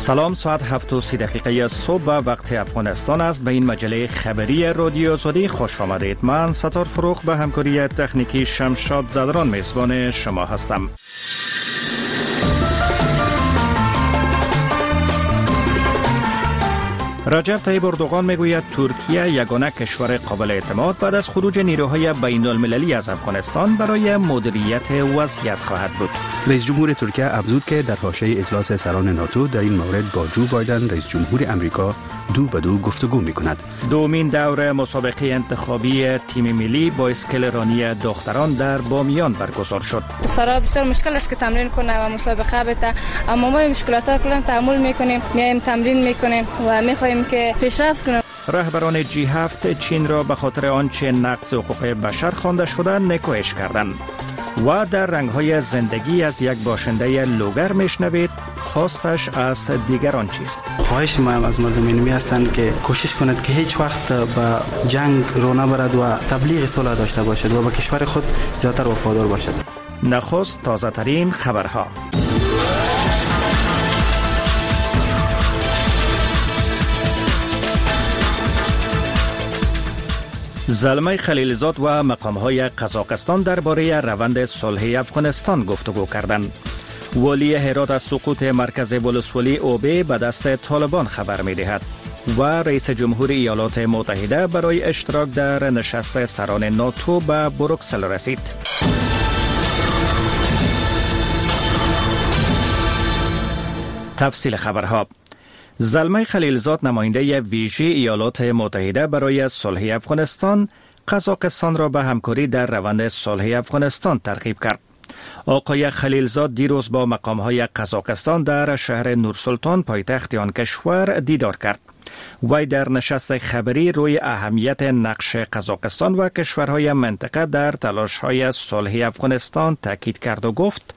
سلام، ساعت 7:30 صبح وقت افغانستان است. به این مجله خبری رادیو آزادی خوش آمدید. من ستار فروخ به همکاری تکنیکی شمشاد زدران میزبان شما هستم. رجب طیب اردوغان میگوید ترکیه یگانه کشور قابل اعتماد بعد از خروج نیروهای بین المللی از افغانستان برای مدیریت وضعیت خواهد بود. رئیس جمهور ترکیه افزود که در حاشیه اجلاس سران ناتو در این مورد با جو بایدن رئیس جمهور امریکا دو به دو گفتگو می‌کند. دومین دور مسابقه انتخابی تیم ملی با اسکلرانی دختران در بامیان برگزار شد. سارا بسیار مشکل است که تمرین کنه و مسابقه بده، اما ما مشکلات را کلا تحمل می‌کنیم، میایم تمرین می‌کنیم و می‌خوایم که پیشرفت کنیم. رهبران G7 چین را به خاطر آنچه نقض حقوق بشر خوانده شده نکوهش کردند. و در رنگ‌های زندگی از یک باشنده لوگر میشنوید خواستش از دیگران چیست. خواهش ما از مردم اینمی هستند که کوشش کنند که هیچ وقت به جنگ رو نبرد و تبلیغ صلح داشته باشد و به کشور خود زیادتر وفادار باشد. نخست تازه ترین خبرها. زلمه خلیلزاد و مقام‌های قزاقستان درباره روند صلح افغانستان گفتگو کردند. والی هرات از سقوط مرکز ولسوالی اوبه به دست طالبان خبر می‌دهد و رئیس جمهور ایالات متحده برای اشتراک در نشست سران ناتو به بروکسل رسید. تفصیل خبرها. زلمه خلیلزاد نماینده ویژه ایالات متحده برای صلح افغانستان قزاقستان را به همکاری در روند صلح افغانستان ترغیب کرد. آقای خلیلزاد دیروز با مقام‌های قزاقستان در شهر نورسلطان پایتخت آن کشور دیدار کرد. وی در نشست خبری روی اهمیت نقش قزاقستان و کشورهای منطقه در تلاش‌های صلح افغانستان تاکید کرد و گفت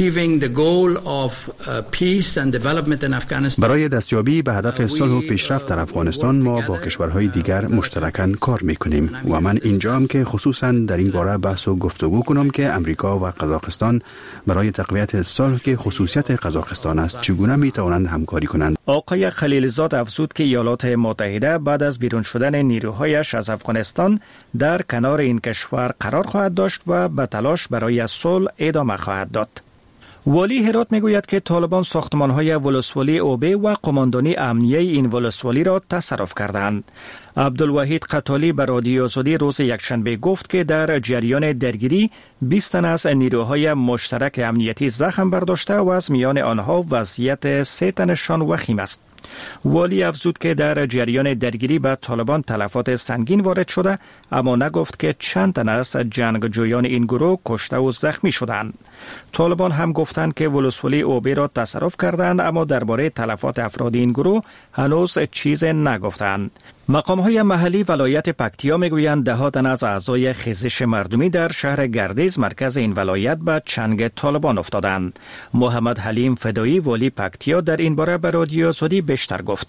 برای دستیابی به هدف صلح و پیشرفت در افغانستان ما با کشورهای دیگر مشترکاً کار می‌کنیم و من اینجام که خصوصاً در این باره بحث و گفتگو کنم که امریکا و قزاقستان برای تقویت صلح که خصوصیت قزاقستان است چگونه می‌توانند همکاری کنند. آقای خلیلزاد افزود که ایالات متحده بعد از بیرون شدن نیروهایش از افغانستان در کنار این کشور قرار خواهد داشت و به تلاش برای صلح ادامه خواهد داد. والی هرات میگوید که طالبان ساختمان‌های ولسوالی اوبه و قماندانی امنیه این ولسوالی را تصرف کردند. عبدالوحید قتالی به رادیو آزادی روز یکشنبه گفت که در جریان درگیری 20 تن از نیروهای مشترک امنیتی زخم برداشته و از میان آنها وضعیت 3 تنشان وخیم است. والی افزود که در جریان درگیری به طالبان تلفات سنگین وارد شده، اما نگفت که چند تن از جنگجویان این گروه کشته و زخمی شدند. طالبان هم گفتند که ولسوالی اوبه را تصرف کردند، اما درباره تلفات افراد این گروه هنوز چیز نگفتند. مقام‌های محلی ولایت پکتیا میگویند 10 تن از اعضای خیزش مردمی در شهر گردیز مرکز این ولایت به چنگ طالبان افتادند. محمد حلیم فدایی والی پکتیا در این باره به رادیو آزادی بیشتر گفت.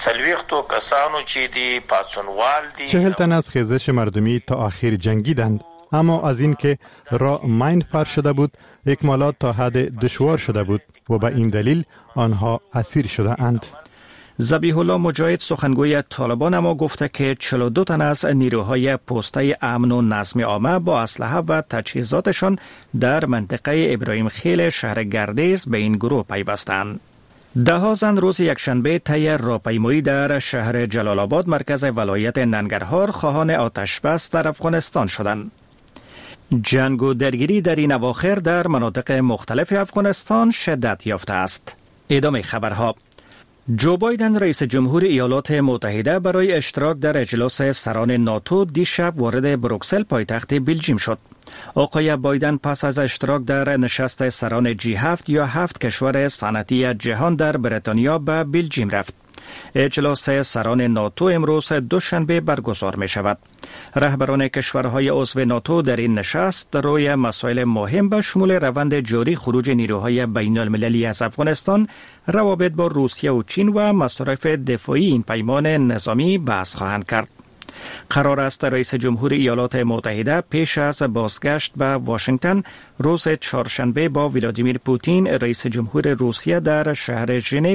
40 تن از خیزش مردمی تا آخر جنگیدند، اما از این که راه ماین پر شده بود اکمالات تا حد دشوار شده بود و به این دلیل آنها اسیر شده اند. ذبیح الله مجاهد سخنگوی طالبان اما گفته که 42 تن از نیروهای پسته امن و نظم عامه با اسلحه و تجهیزاتشان در منطقه ابراهیم خیل شهر گردیز به این گروه پیوستند. 10 زن روز یکشنبه طی راهپیمایی در شهر جلال آباد مرکز ولایت ننگرهار خواهان آتش بس در افغانستان شدند. جنگ و درگیری در این اواخر در مناطق مختلف افغانستان شدت یافته است. ادامه خبرها. جو بایدن رئیس جمهور ایالات متحده برای اشتراک در اجلاس سران ناتو دیشب وارد بروکسل پایتخت بلژیم شد. آقای بایدن پس از اشتراک در نشست سران G7 یا 7 کشور صنعتی جهان در بریتانیا به بلژیم رفت. اجلاس سران ناتو امروز دوشنبه برگزار می شود. رهبران کشورهای عضو ناتو در این نشست روی مسائل مهم به شمول روند جاری خروج نیروهای بین المللی از افغانستان، روابط با روسیه و چین و مصارف دفاعی این پیمان نظامی بحث خواهند کرد. قرار است رئیس جمهور ایالات متحده پیش از بازگشت به واشنگتن روز چهارشنبه با ولادیمیر پوتین رئیس جمهور روسیه در شهر ژنو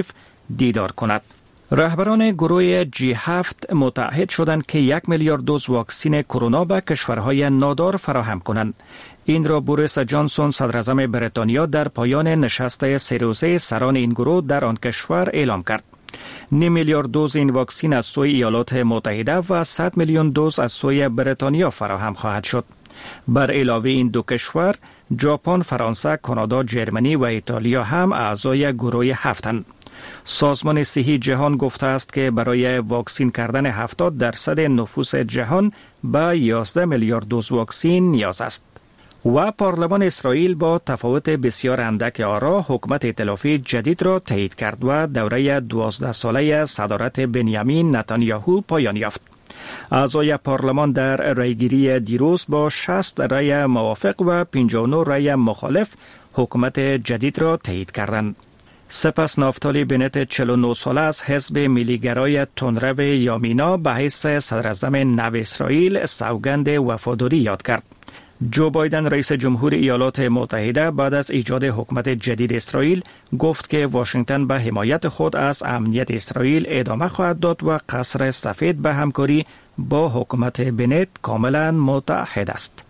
دیدار کند. رهبران گروه G7 متحد شدند که 1 میلیارد دوز واکسن کرونا به کشورهای نادار فراهم کنند. این را بوریس جانسون صدراعظم بریتانیا در پایان نشست 3 روزه سران این گروه در آن کشور اعلام کرد. 9 میلیارد دوز این واکسن از سوی ایالات متحده و 100 میلیون دوز از سوی بریتانیا فراهم خواهد شد. بر علاوه این دو کشور، ژاپن، فرانسه، کانادا، جرمنی و ایتالیا هم اعضای گروه 7 سازمان صحی جهان گفته است که برای واکسین کردن 70% نفوس جهان به 11 میلیارد دوز واکسن نیاز است. و پارلمان اسرائیل با تفاوت بسیار اندک آرا حکومت ائتلافی جدید را تایید کرد و دوره 12 ساله صدارت بنیامین نتانیاهو پایان یافت. اعضای پارلمان در رایگیری دیروز با 60 رای موافق و 59 رای مخالف حکومت جدید را تایید کردند. سپس نافتالی بنت 49 ساله از حزب ملیگرای تندرو یامینا به حیث صدراعظم نو اسرائیل سوگند وفاداری یاد کرد. جو بایدن رئیس جمهور ایالات متحده بعد از ایجاد حکومت جدید اسرائیل گفت که واشنگتن به حمایت خود از امنیت اسرائیل ادامه خواهد داد و قصر سفید به همکاری با حکومت بنت کاملا متحد است.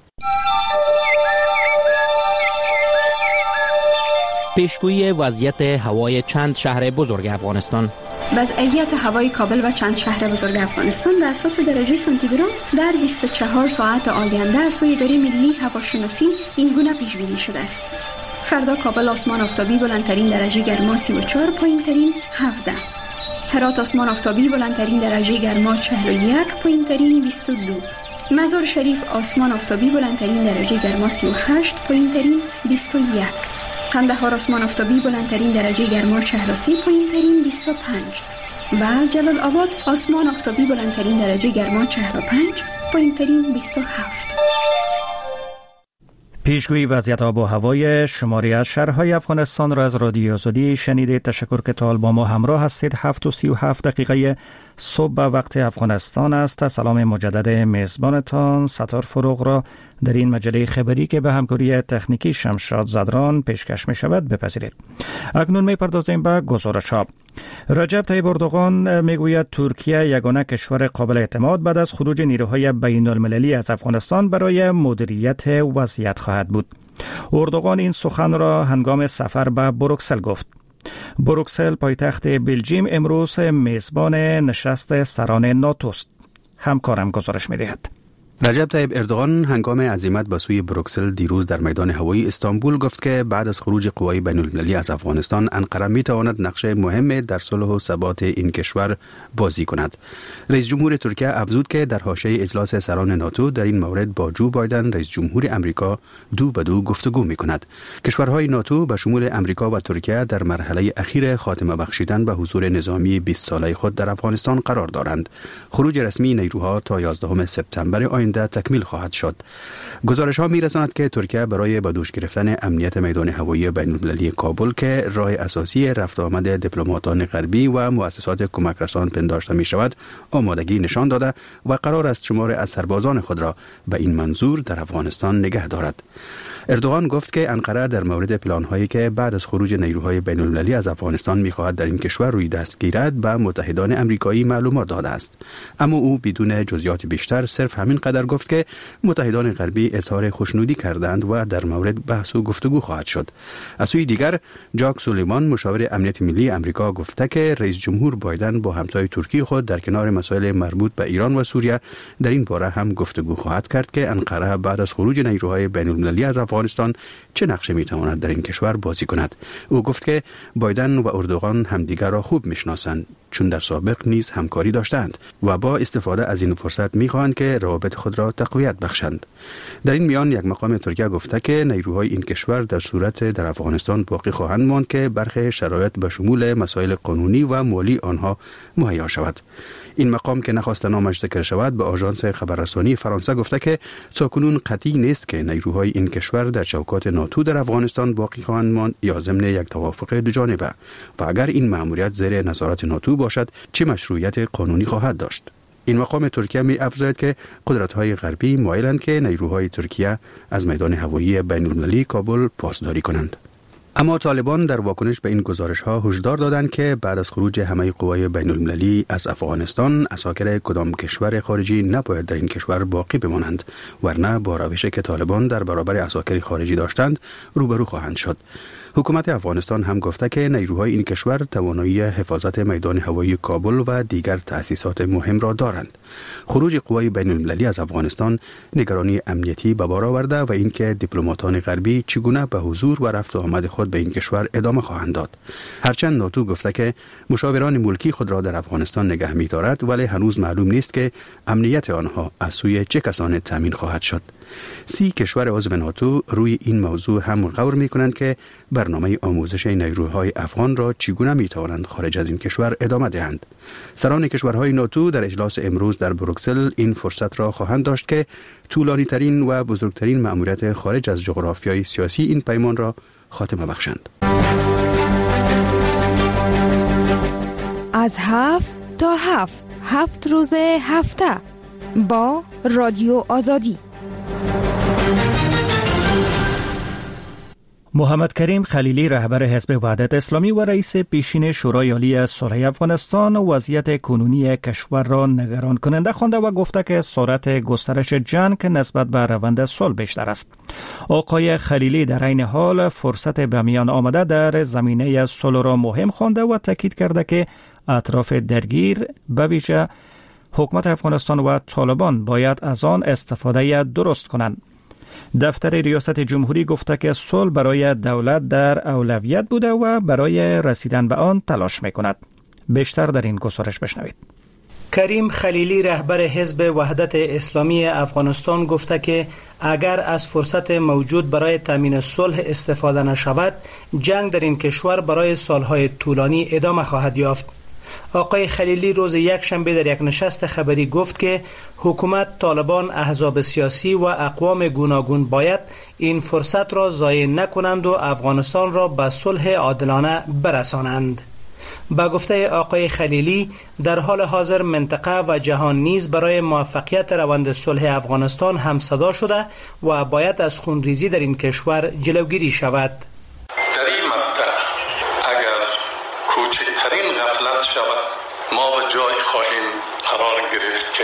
پیشگویی وضعیت هوای چند شهر بزرگ افغانستان. وضعیت هوای کابل و چند شهر بزرگ افغانستان به اساس درجه سانتیگراد در 24 ساعت آینده از سوی اداره ملی هواشناسی این گونه پیش بینی شده است. فردا کابل آسمان آفتابی بلندترین درجه گرما 34، پایینترین 17. هرات آسمان آفتابی بلندترین درجه گرما 41، پایینترین 22. مزار شریف آسمان آفتابی بلندترین درجه گرما 38، پایینترین 21. قندهار آسمان آفتابی بلندترین درجه گرما 43، پایینترین 25. و جلال آباد آسمان آفتابی بلندترین درجه گرما 45، پایینترین 27. پیشگویی وضعیت آب و هوای شماری از شهرهای افغانستان را از رادیو آزادی شنیدید. تشکر که تا با ما همراه هستید. 7:37 صبح به وقت افغانستان است. سلام مجدد میزبانتان ستار فروغ را در این مجله خبری که به همکاری تکنیکی شمشاد زدران پیشکش می شود بپذیرید. اکنون می پردازیم به گزارش ها. رجب طیب اردوغان می گوید ترکیه یگانه کشور قابل اعتماد بعد از خروج نیروهای بین المللی از افغانستان برای مدیریت وضعیت خواهد بود. اردوغان این سخن را هنگام سفر به بروکسل گفت. بروکسل پایتخت بلژیم امروز میزبان نشست سران ناتو است. همکارم گزارش می دهد. رجب طیب اردوغان هنگام عزیمت به سوی بروکسل دیروز در میدان هوایی استانبول گفت که بعد از خروج قوای بین المللی از افغانستان انقره می تواند نقش مهم در صلح و ثبات این کشور بازی کند. رئیس جمهور ترکیه افزود که در حاشیه اجلاس سران ناتو در این مورد با جو بایدن رئیس جمهور امریکا دو به دو گفتگو می کند. کشورهای ناتو به شمول امریکا و ترکیه در مرحله اخیر خاتمه بخشیدن به حضور نظامی 20 ساله خود در افغانستان قرار دارند. خروج رسمی نیروها تا 11 سپتامبر آینده تکمیل خواهد شد. گزارش ها می رساند که ترکیه برای به دوش گرفتن امنیت میدان هوایی بین المللی کابل که راه اساسی رفت آمد دیپلماتان غربی و مؤسسات کمک رسان پنداشته می شود آمادگی نشان داده و قرار است شمار از سربازان خود را به این منظور در افغانستان نگه دارد. اردوغان گفت که انقره در مورد پلان‌هایی که بعد از خروج نیروهای بین المللی از افغانستان می‌خواهد در این کشور روی دست گیرد به متحدان آمریکایی معلومات داده است. اما او بدون جزئیات بیشتر صرف همین قدر گفت که متحدان غربی اظهار خوشنودی کردند و در مورد بحث و گفتگو خواهد شد. از سوی دیگر جاک سولیوان مشاور امنیت ملی آمریکا گفته که رئیس جمهور بایدن با همتای ترکی خود در کنار مسائل مربوط به ایران و سوریه در این باره هم گفتگو خواهد کرد که انقره بعد از خروج نیروهای بین المللی از افغانستان چه نقشی میتواند در این کشور بازی کند. او گفت که بایدن و اردوغان همدیگر را خوب میشناسند چون در سابق نیز همکاری داشتند و با استفاده از این فرصت میخواهند که روابط خود را تقویت بخشند. در این میان یک مقام ترکیه گفته که نیروهای این کشور در صورت در افغانستان باقی خواهند ماند که برخی شرایط به شمول مسائل قانونی و مالی آنها مهیا شود. این مقام که نخواست نامش ذکر شود به آژانس خبررسانی فرانسه گفته که تاکنون قطعی نیست که نیروهای این کشور در چوکات ناتو در افغانستان باقی خواهند ماند یا ضمن یک توافق دوجانبه و اگر این مأموریت زیر نظارت ناتو باشد چه مشروعیت قانونی خواهد داشت. این مقام ترکیه می افزاید که قدرت‌های غربی مایلند که نیروهای ترکیه از میدان هوایی بین المللی کابل پاسداری کنند. اما طالبان در واکنش به این گزارش‌ها هشدار دادند که بعد از خروج همه قوای بین‌المللی از افغانستان، عساکر کدام کشور خارجی نباید در این کشور باقی بمانند، ورنه با روشی که طالبان در برابر عساکر خارجی داشتند روبرو خواهند شد. حکومت افغانستان هم گفته که نیروهای این کشور توانایی حفاظت میدان هوایی کابل و دیگر تأسیسات مهم را دارند. خروج قوای بین‌المللی از افغانستان نگرانی امنیتی به بار آورده و اینکه دیپلماتان غربی چگونه به حضور و رفت و آمد خود به این کشور ادامه خواهند داد. هرچند ناتو گفته که مشاوران ملکی خود را در افغانستان نگه می‌دارد، ولی هنوز معلوم نیست که امنیت آنها از سوی چه کسانی تامین خواهد شد. 30 کشور عضو ناتو روی این موضوع هم غور می‌کنند که برنامه آموزش نیروهای افغان را چگونه می‌توانند خارج از این کشور ادامه دهند. سران کشورهای ناتو در اجلاس امروز در بروکسل این فرصت را خواهند داشت که طولانی‌ترین و بزرگترین مأموریت خارج از جغرافیای سیاسی این پیمان را خاتمه بخشند. از 7 تا 7 روز هفته با رادیو آزادی. محمد کریم خلیلی رهبر حزب وحدت اسلامی و رئیس پیشین شورای عالی صلح افغانستان وضعیت کنونی کشور را نگران کننده خوانده و گفته که سرعت گسترش جنگ نسبت به روند صلح بیشتر است. آقای خلیلی در عین حال فرصت به میان آمده در زمینه صلح را مهم خوانده و تاکید کرده که اطراف درگیر به ویژه حکومت افغانستان و طالبان باید از آن استفاده درست کنند. دفتر ریاست جمهوری گفته که صلح برای دولت در اولویت بوده و برای رسیدن به آن تلاش می‌کند. بیشتر در این گزارش بشنوید. کریم خلیلی رهبر حزب وحدت اسلامی افغانستان گفته که اگر از فرصت موجود برای تامین صلح استفاده نشود، جنگ در این کشور برای سالهای طولانی ادامه خواهد یافت. آقای خلیلی روز یکشنبه در یک نشست خبری گفت که حکومت، طالبان، احزاب سیاسی و اقوام گوناگون باید این فرصت را ضایع نکنند و افغانستان را به صلح عادلانه برسانند. با گفته آقای خلیلی در حال حاضر منطقه و جهان نیز برای موفقیت روند صلح افغانستان همصدا شده و باید از خونریزی در این کشور جلوگیری شود. در این مقطع اگر کوچکترین غفلت شود، ما به جای خواهیم قرار گرفت که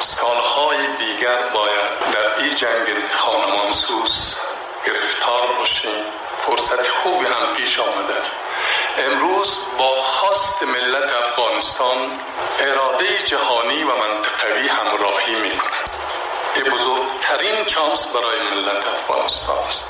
سالهای دیگر باید در این جنگ خانمانسوز گرفتار باشیم. فرصت خوبی هم پیش آمده. امروز با خواست ملت افغانستان اراده جهانی و منطقوی همراهی می‌کند. این بزرگترین چانس برای ملت افغانستان است.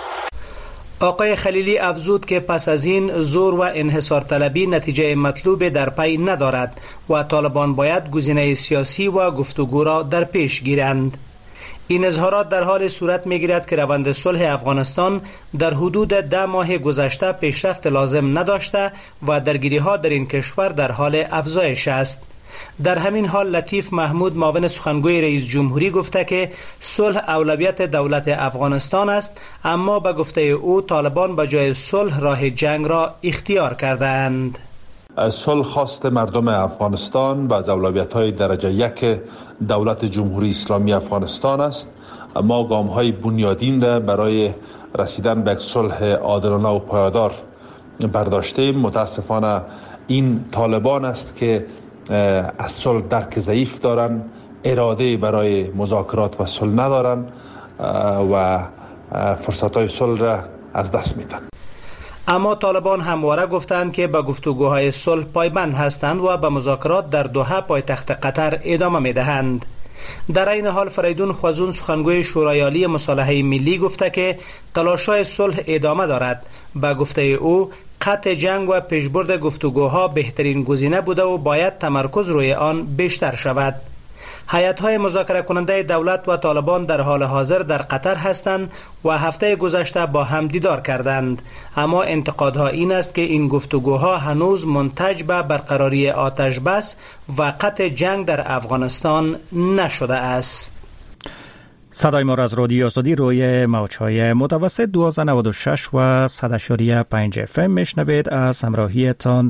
آقای خلیلی افزود که پس از این زور و انحصار طلبی نتیجه مطلوب در پی ندارد و طالبان باید گزینه سیاسی و گفتگو را در پیش گیرند. این اظهارات در حال صورت می‌گیرد که روند صلح افغانستان در حدود 10 ماه گذشته پیشرفت لازم نداشته و درگیری‌ها در این کشور در حال افزایش است. در همین حال لطیف محمود معاون سخنگوی رئیس جمهوری گفته که صلح اولویت دولت افغانستان است، اما به گفته او طالبان به جای صلح راه جنگ را اختیار کردند. صلح خواست مردم افغانستان و از اولویت‌های درجه 1 دولت جمهوری اسلامی افغانستان است. ما گام‌های بنیادین را برای رسیدن به صلح عادلانه و پایدار برداشتیم. متاسفانه این طالبان است که از صلح درک ضعیف دارند، اراده برای مذاکرات و صلح ندارند و فرصت‌های صلح را از دست میدن. اما طالبان همواره گفتند که به گفتگوهای صلح پایبند هستند و به مذاکرات در دوحه پایتخت قطر ادامه میدهند. در این حال فریدون خوازون سخنگوی شورای عالی مصالحه ملی گفته که تلاش‌های صلح ادامه دارد. به گفته او قطع جنگ و پیشبرد گفتگوها بهترین گزینه بوده و باید تمرکز روی آن بیشتر شود. هیئت‌های مذاکره کننده دولت و طالبان در حال حاضر در قطر هستند و هفته گذشته با هم دیدار کردند، اما انتقادها این است که این گفتگوها هنوز منتج به برقراری آتش بس و قطع جنگ در افغانستان نشده است. صدای ما را از رادیو آزادی روی موج‌های متوسط 1296 و 100.5 FM میشنوید. از همراهیتان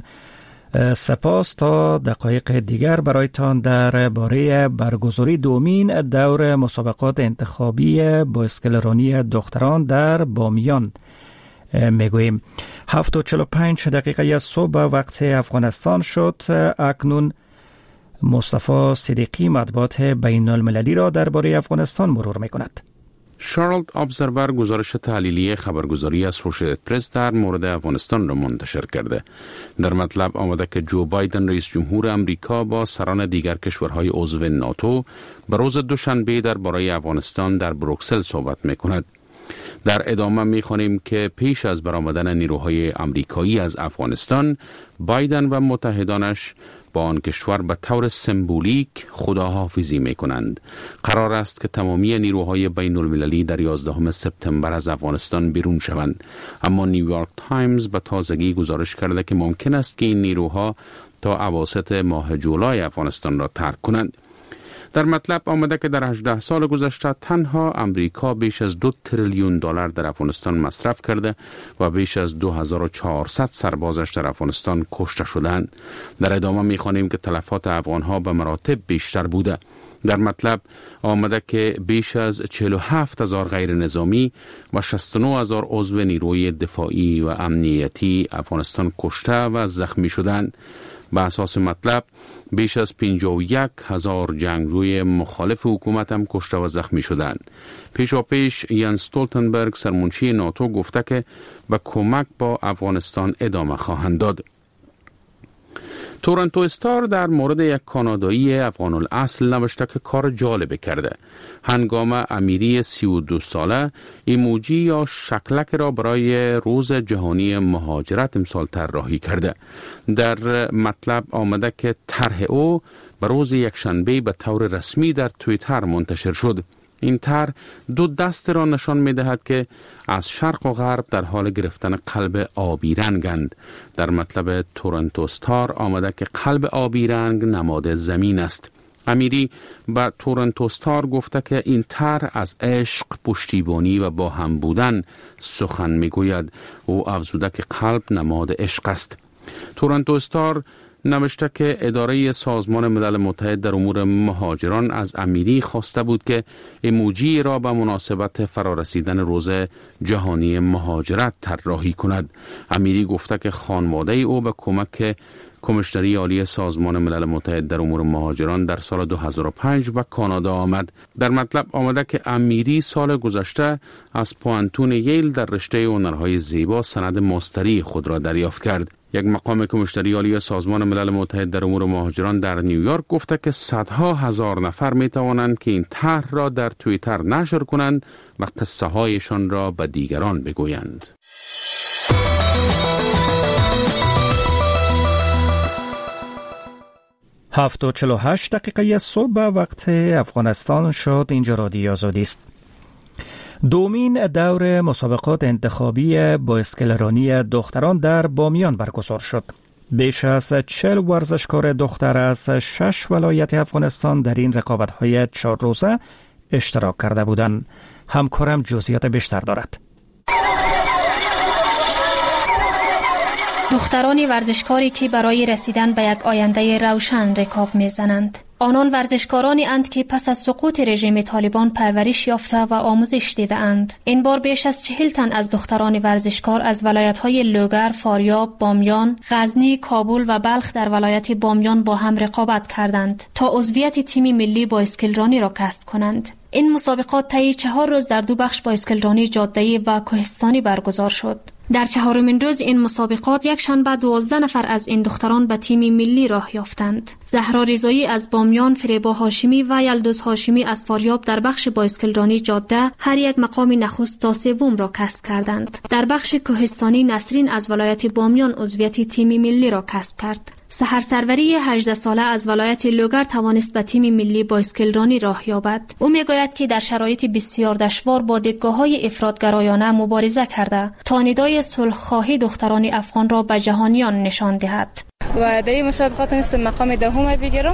سپاس. تا دقایق دیگر برایتان در باره برگزاری دومین دور مسابقات انتخابی بایسکلرانی دختران در بامیان میگوییم. 7:45 دقیقه صبح وقت افغانستان شد. اکنون مصطفی صدیقی مطبوعات بین المللی را درباره افغانستان مرور میکند. شارلد ابزرور گزارش تحلیلی خبرگزاری اسوسییتد پرس در مورد افغانستان را منتشر کرده. در مطلب آمده که جو بایدن رئیس جمهور امریکا با سران دیگر کشورهای عضو ناتو به روز دوشنبه درباره افغانستان در بروکسل صحبت میکند. در ادامه می‌خوانیم که پیش از برآمدن نیروهای آمریکایی از افغانستان، بایدن و متحدانش با آن کشور به طور سمبولیک خداحافظی می‌کنند. قرار است که تمامی نیروهای بین المللی در 11 سپتامبر از افغانستان بیرون شوند، اما نیویورک تایمز به تازگی گزارش کرده که ممکن است که این نیروها تا اواسط ماه جولای افغانستان را ترک کنند. در مطلب آمده که در 18 سال گذشته تنها امریکا بیش از 2 تریلیون دلار در افغانستان مصرف کرده و بیش از 2400 سربازش در افغانستان کشته شدند. در ادامه می‌خوانیم که تلفات افغان‌ها به مراتب بیشتر بوده. در مطلب آمده که بیش از 47,000 غیر نظامی و 69,000 عضو نیروی دفاعی و امنیتی افغانستان کشته و زخمی شدند. به اساس مطلب بیش از 51,000 جنگجوی مخالف حکومت هم کشته و زخمی شدند. پیشاپیش یانس استولتنبرگ سرمنشی ناتو گفته که به کمک با افغانستان ادامه خواهند داد. تورنتو استار در مورد یک کانادایی افغان الاصل نوشته که کار جالب کرده. هنگام امیری 32 ساله ایموجی یا شکلک را برای روز جهانی مهاجرت امسال طراحی کرده. در مطلب آمده که طرح او به روز یکشنبه به طور رسمی در توییتر منتشر شد. این طرح 2 دست را نشان می دهد که از شرق و غرب در حال گرفتن قلب آبی رنگند. در مطلب تورنتو استار آمده که قلب آبی رنگ نماد زمین است. امیری به تورنتو استار گفته که این طرح از عشق، پشتیبانی و با هم بودن سخن می گوید. او افزوده که قلب نماد عشق است. تورنتو استار نوشته که اداره سازمان ملل متحد در امور مهاجران از امیری خواسته بود که ایموجی را به مناسبت فرارسیدن روز جهانی مهاجرت طراحی کند. امیری گفته که خانواده او به کمک کمیشنری عالی سازمان ملل متحد در امور مهاجران در سال 2005 به کانادا آمد. در مطلب آمده که امیری سال گذشته از پوانتون ییل در رشته هنرهای زیبا سند ماستری خود را دریافت کرد. یک مقام کمیشنری عالی سازمان ملل متحد در امور مهاجران در نیویورک گفته که صدها هزار نفر می توانند که این طرح را در توییتر نشر کنند و قصه هایشان را به دیگران بگویند. هفت و 48 دقیقه صبح وقت افغانستان شد. اینجا رادیو آزادی است. دومین دور مسابقات انتخابی بایسکلرانی دختران در بامیان برگزار شد. بیش از 40 ورزشکار دختر از 6 ولایت افغانستان در این رقابت‌های 4 روزه اشتراک کرده بودند. همکارم جزئیات بیشتر دارد. دختران ورزشکاری که برای رسیدن به یک آینده روشن رکاب می‌زنند. آنان ورزشکارانی اند که پس از سقوط رژیم طالبان پرورش یافته و آموزش دیده‌اند. این بار بیش از 40 تن از دختران ورزشکار از ولایت‌های لوگر، فاریاب، بامیان، غزنی، کابل و بلخ در ولایت بامیان با هم رقابت کردند تا عضویت تیم ملی بایسکلرانی را کسب کنند. این مسابقات طی 4 روز در 2 بخش بایسکلرانی جاده‌ای و کوهستانی برگزار شد. در 4مین روز این مسابقات یک شنبه 12 نفر از این دختران به تیم ملی راه یافتند. زهرا رضایی از بامیان، فریبا هاشمی و یلدوز هاشمی از فاریاب در بخش بایسکلرانی جاده هر یک مقام نخست تا سوم را کسب کردند. در بخش کوهستانی نسرین از ولایت بامیان عضویت تیم ملی را کسب کرد. سحر سروری 18 ساله از ولایت لوگر توانست به تیم ملی بایسکلرانی راه یابد. او میگوید که در شرایط بسیار دشوار با دیدگاه‌های افراط‌گرایانه مبارزه کرده تا ندای صلح‌خواهی دختران افغان را به جهانیان نشان دهد. و در این مسابقات نیست مقام 10 بگیرم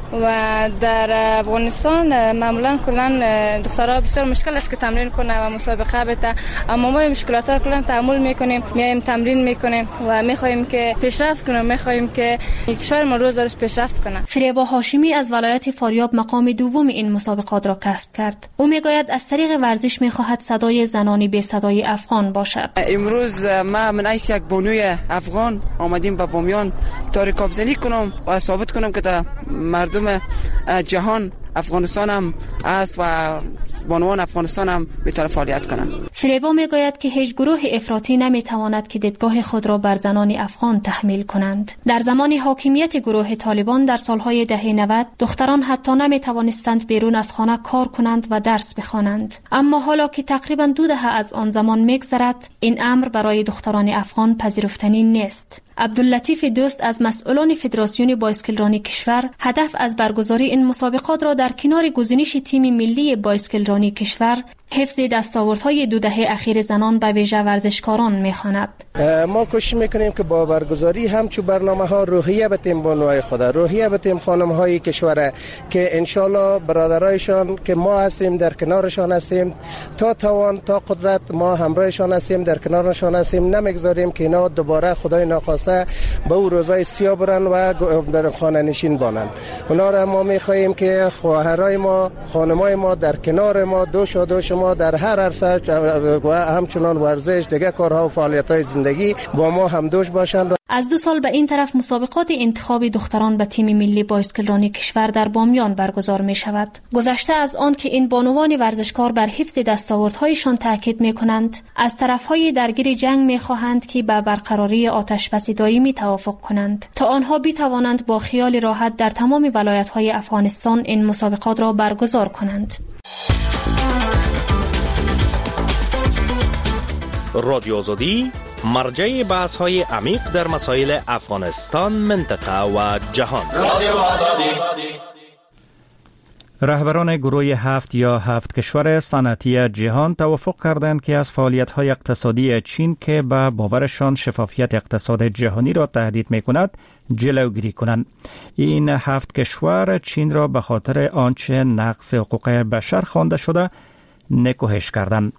و در افغانستان معمولا کلا دخترها بسیار مشکل است که تمرین کنه و مسابقه بده، اما ما مشکلات را کلا تحمل میکنیم، میایم تمرین میکنیم و میخواهیم که پیشرفت کنیم، میخواهیم که کشور ما روز روز پیشرفت کنه. فریبا هاشمی از ولایت فاریاب مقام دوم این مسابقات را کسب کرد. او میگوید از طریق ورزش میخواهد صدای زنانی به صدای افغان باشد. امروز ما من ایس یک بانوی افغان آمدیم به بامیان تا رکابزنی کنم و ثابت کنم که مردم جهان افغانستان هم است و بانوان افغانستان هم میتونه فعالیت کنند. فریبا میگوید که هیچ گروه افراطی نمیتواند که دیدگاه خود را بر زنان افغان تحمیل کنند. در زمان حاکمیت گروه طالبان در سالهای دهه 90 دختران حتی نمیتوانستند بیرون از خانه کار کنند و درس بخوانند، اما حالا که تقریبا 2 دهه از آن زمان میگذرد این امر برای دختران افغان پذیرفتنی نیست. عبداللطیف دوست از مسئولان فدراسیون بایسکلرانی کشور هدف از برگزاری این مسابقات را در کنار گزینش تیم ملی بایسکلرانی کشور حفظ دستاوردهای 2 دهه اخیر زنان به ویژه ورزشکاران می‌خواند. ما کوشش میکنیم که با برگزاری همچون برنامه‌ها روحیه بدیم بانوهای خود، روحیه بدیم خانم‌های کشور که انشالله برادرایشان که ما هستیم در کنارشان هستیم، تا توان تا قدرت ما همراهشان هستیم، در کنارشان هستیم، نمیگذاریم که اینا دوباره خدای ناخواسته به او روزای سیاه برن و در خانه نشین بانن. اونا را ما می‌خواهیم که خواهرای ما، خانمای ما در کنار ما دوش ما در هر عرصه و همچنان ورزش دیگه کارها و فعالیت‌های زندگی با ما همدوش باشند. از 2 سال به این طرف مسابقات انتخاب دختران به تیم ملی بایسکلرانی کشور در بامیان برگزار می شود. گذشته از آن که این بانوان ورزشکار بر حفظ دستاوردهایشان تاکید می کنند، از طرفهای درگیر جنگ می خواهند که به برقراری آتشبس دائمی توافق کنند تا آنها بتوانند با خیال راحت در تمام ولایت‌های افغانستان این مسابقات را برگزار کنند. رادیو آزادی مرجع بحث‌های عمیق در مسائل افغانستان، منطقه و جهان. رادیو آزادی. رهبران گروه 7 یا 7 کشور صنعتی جهان توافق کردند که از فعالیت‌های اقتصادی چین که به باورشان شفافیت اقتصاد جهانی را تهدید می‌کند جلوگیری کنند. این 7 کشور چین را به خاطر آنچه نقض حقوق بشر خوانده شده نکوهش کردند.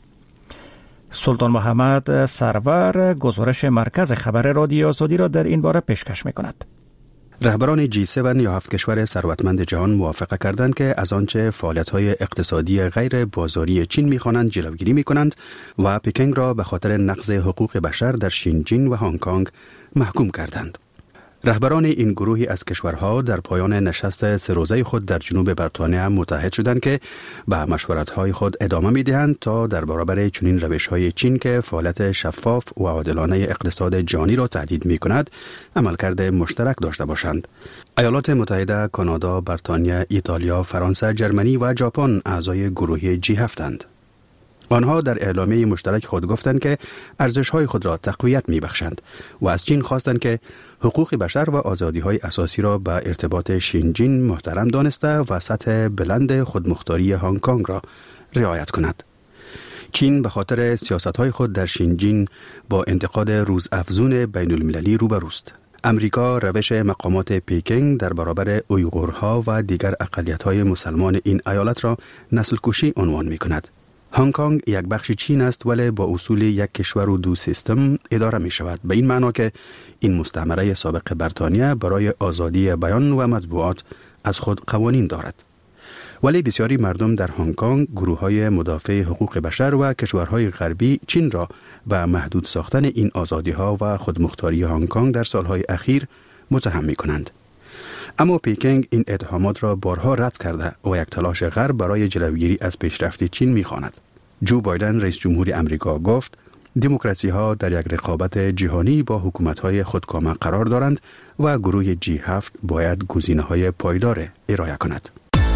سلطان محمد سرور گزارش مرکز خبر رادیو آزادی را در این باره پیشکش می‌کند. رهبران G7 یا 7 کشور ثروتمند جهان موافقه کردند که از آنچه فعالیت‌های اقتصادی غیر بازاری چین می‌خوانند جلوگیری می‌کنند و پکینگ را به خاطر نقض حقوق بشر در شینجین و هنگ کنگ محکوم کردند. رهبران این گروهی از کشورها در پایان نشست 3 روزه خود در جنوب بریتانیا متحد شدند که به مشورت‌های خود ادامه می‌دهند تا در برابر چنین روش‌های چین که فعالیت شفاف و عادلانه اقتصاد جهانی را تهدید می‌کند عملکرد مشترک داشته باشند. ایالات متحده، کانادا، بریتانیا، ایتالیا، فرانسه، جرمنی و ژاپن اعضای گروه G7 اند. آنها در اعلامیه مشترک خود گفتند که ارزش‌های خود را تقویت می‌بخشند و از چین خواستند که حقوق بشر و آزادی‌های اساسی را به ارتباط شینجین محترم دانسته و سطح بلند خودمختاری هنگ کنگ را رعایت کند. چین به خاطر سیاست‌های خود در شینجین با انتقاد روزافزون بین‌المللی روبروست. امریکا روش مقامات پکینگ در برابر اویغورها و دیگر اقلیت‌های مسلمان این ایالت را نسل کشی عنوان می‌کند. هنگ کنگ یک بخش چین است ولی با اصول یک کشور و 2 سیستم اداره می شود، به این معنا که این مستعمره سابق بریتانیا برای آزادی بیان و مطبوعات از خود قوانین دارد. ولی بسیاری مردم در هنگ کنگ، گروه‌های مدافع حقوق بشر و کشورهای غربی چین را به محدود ساختن این آزادی‌ها و خودمختاری هنگ کنگ در سالهای اخیر متهم می‌کنند. اما پکینگ این اتهامات را بارها رد کرده و یک تلاش غرب برای جلوگیری از پیشرفت چین می‌خواند. جو بایدن رئیس جمهور امریکا گفت دموکراسی‌ها در یک رقابت جهانی با حکومت‌های خودکامه قرار دارند و گروه G7 باید گزینه‌های پایدار ارائه کند.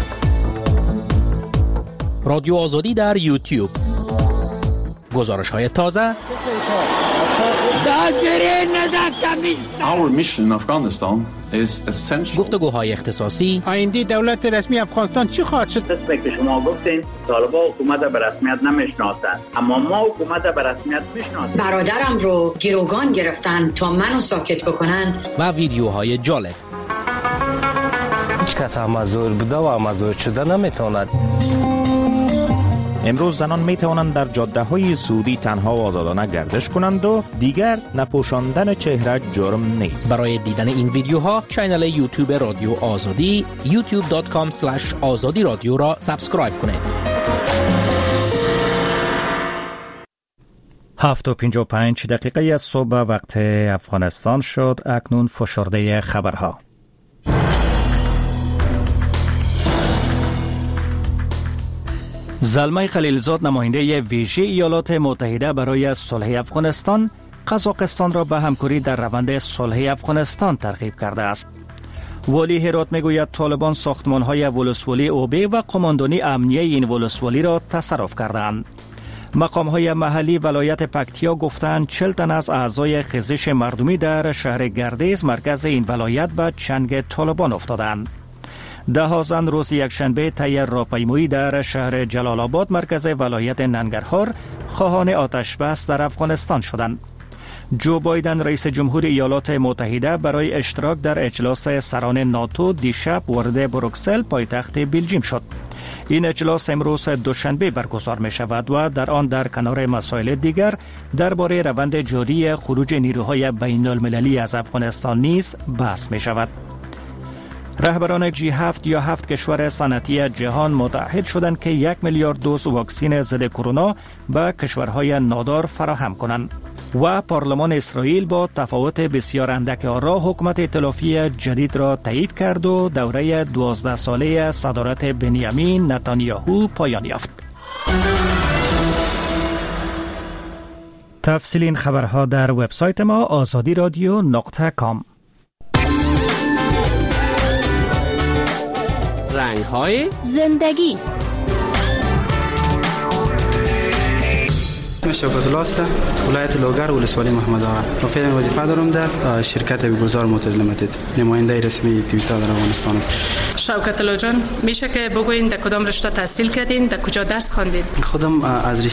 رادیو آزادی در یوتیوب. گزارش‌های تازه. Our mission in Afghanistan is essential. گفتگوهای اختصاصی. آینده دولت رسمی افغانستان چی خواهد شد؟ که شما گفتین طالبان حکومت به رسمیت نمیشناسند، اما ما حکومت به رسمیت میشناسیم. برادرم رو گروگان گرفتن تا منو ساکت بکنن. و ویدیوهای جالب. هیچ کس مزور بوده و مزور شده نمیتواند. امروز زنان می توانند در جاده های سعودی تنها و آزادانه گردش کنند و دیگر نپوشاندن چهره جرم نیست. برای دیدن این ویدیوها کانال یوتیوب رادیو آزادی youtube.com/azadi رادیو را سابسکرایب کنید. 7:55 دقیقه از صبح وقت افغانستان شد. اکنون فشرده خبرها. زلمه خلیلزاد نماینده ویژه ایالات متحده برای صلح افغانستان قزاقستان را به همکاری در روند صلح افغانستان ترغیب کرده است. والی هرات میگوید طالبان ساختمان‌های ولسوالی اوبه و قماندانی امنیه این ولسوالی را تصرف کردند. مقام‌های محلی ولایت پکتیا گفتند 40 تن از اعضای خیزش مردمی در شهر گردیز مرکز این ولایت به چنگ طالبان افتادند. 10 زن روز یکشنبه طی راهپیمایی در شهر جلال آباد مرکز ولایت ننگرهار خواهان آتش بس در افغانستان شدند. جو بایدن رئیس جمهور ایالات متحده برای اشتراک در اجلاس سران ناتو دیشب وارد بروکسل پایتخت بلژیم شد. این اجلاس امروز دوشنبه برگزار می شود و در آن در کنار مسائل دیگر درباره روند جاری خروج نیروهای بین المللی از افغانستان نیز بحث می شود. رهبران G7 یا 7 کشور صنعتی جهان متحد شدند که 1 میلیارد دوز واکسن ضد کرونا به کشورهای نادار فراهم کنند. و پارلمان اسرائیل با تفاوت بسیار اندک آرا حکومت ائتلافی جدید را تایید کرد و دوره 12 ساله صدارت بنیامین نتانیاهو پایان یافت. تفصیل این خبرها در وبسایت ما azadiradio.com. رنگ‌های زندگی. شوکت الله است، ولایت لوگر، ولسوالی محمد آقا. و فعلا وظیفه دارم در شرکت بیگزار موتورز لیمیتد، نماینده رسمی تویوتا در افغانستان است. شوکت الله جان، میشه که بگوین در کدام رشته تحصیل کردین، در کجا درس خواندید؟ خودم از